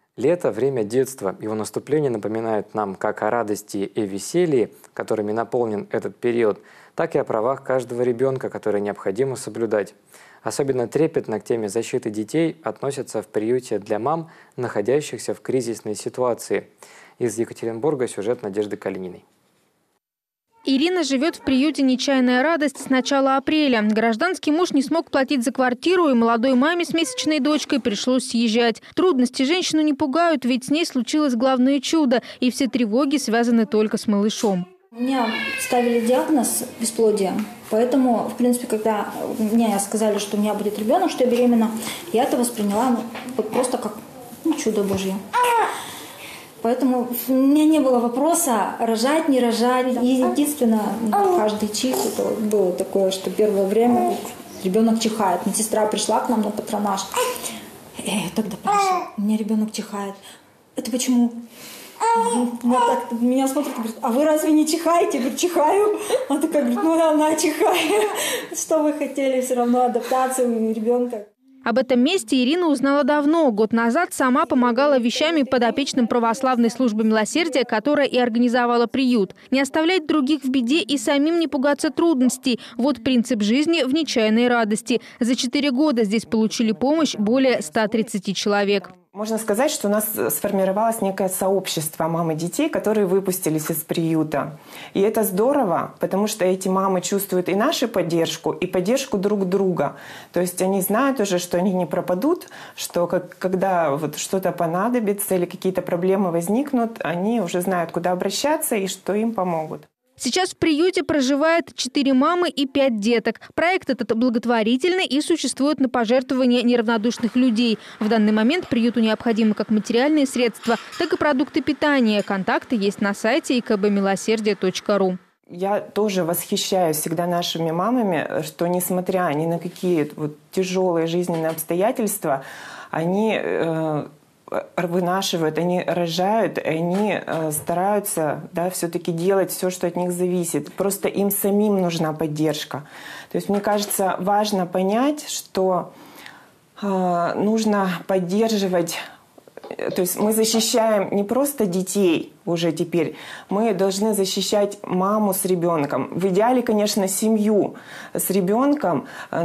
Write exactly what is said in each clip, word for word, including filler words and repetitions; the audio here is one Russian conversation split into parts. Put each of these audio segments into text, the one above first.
Лето – время детства. Его наступление напоминает нам как о радости и веселье, которыми наполнен этот период, так и о правах каждого ребенка, которые необходимо соблюдать. Особенно трепетно к теме защиты детей относятся в приюте для мам, находящихся в кризисной ситуации. Из Екатеринбурга сюжет Надежды Калининой. Ирина живет в приюте «Нечаянная радость» с начала апреля. Гражданский муж не смог платить за квартиру, и молодой маме с месячной дочкой пришлось съезжать. Трудности женщину не пугают, ведь с ней случилось главное чудо, и все тревоги связаны только с малышом. Мне ставили диагноз бесплодия, поэтому, в принципе, когда мне сказали, что у меня будет ребенок, что я беременна, я это восприняла ну, просто как ну, чудо Божье. Поэтому у меня не было вопроса, рожать, не рожать. И единственное, каждый чих, это было такое, что первое время ребенок чихает. Медсестра пришла к нам на патронаж. Я тогда пришла, у меня ребенок чихает. Это почему? Меня, так, меня смотрят и говорят, а вы разве не чихаете? Я говорю, чихаю. Она такая говорит, ну она чихает. Что вы хотели, все равно адаптацию ребенка. Об этом месте Ирина узнала давно. Год назад сама помогала вещами подопечным православной службы милосердия, которая и организовала приют. Не оставлять других в беде и самим не пугаться трудностей. Вот принцип жизни в нечаянной радости. За четыре года здесь получили помощь более ста тридцати человек. Можно сказать, что у нас сформировалось некое сообщество мам и детей, которые выпустились из приюта. И это здорово, потому что эти мамы чувствуют и нашу поддержку, и поддержку друг друга. То есть они знают уже, что они не пропадут, что как, когда вот что-то понадобится или какие-то проблемы возникнут, они уже знают, куда обращаться и что им помогут. Сейчас в приюте проживает четыре мамы и пять деток. Проект этот благотворительный и существует на пожертвования неравнодушных людей. В данный момент приюту необходимы как материальные средства, так и продукты питания. Контакты есть на сайте и ка бэ милосердие точка ру. Я тоже восхищаюсь всегда нашими мамами, что несмотря ни на какие вот тяжелые жизненные обстоятельства, они э, вынашивают, они рожают, они э, стараются да, все-таки делать все, что от них зависит. Просто им самим нужна поддержка. То есть мне кажется, важно понять, что э, нужно поддерживать. То есть мы защищаем не просто детей уже теперь, мы должны защищать маму с ребенком. В идеале, конечно, семью с ребенком,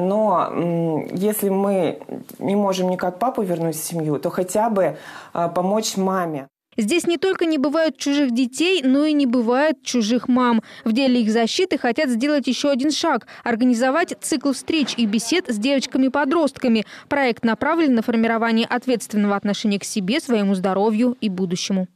но если мы не можем никак папу вернуть в семью, то хотя бы помочь маме. Здесь не только не бывает чужих детей, но и не бывает чужих мам. В деле их защиты хотят сделать еще один шаг – организовать цикл встреч и бесед с девочками-подростками. Проект направлен на формирование ответственного отношения к себе, своему здоровью и будущему.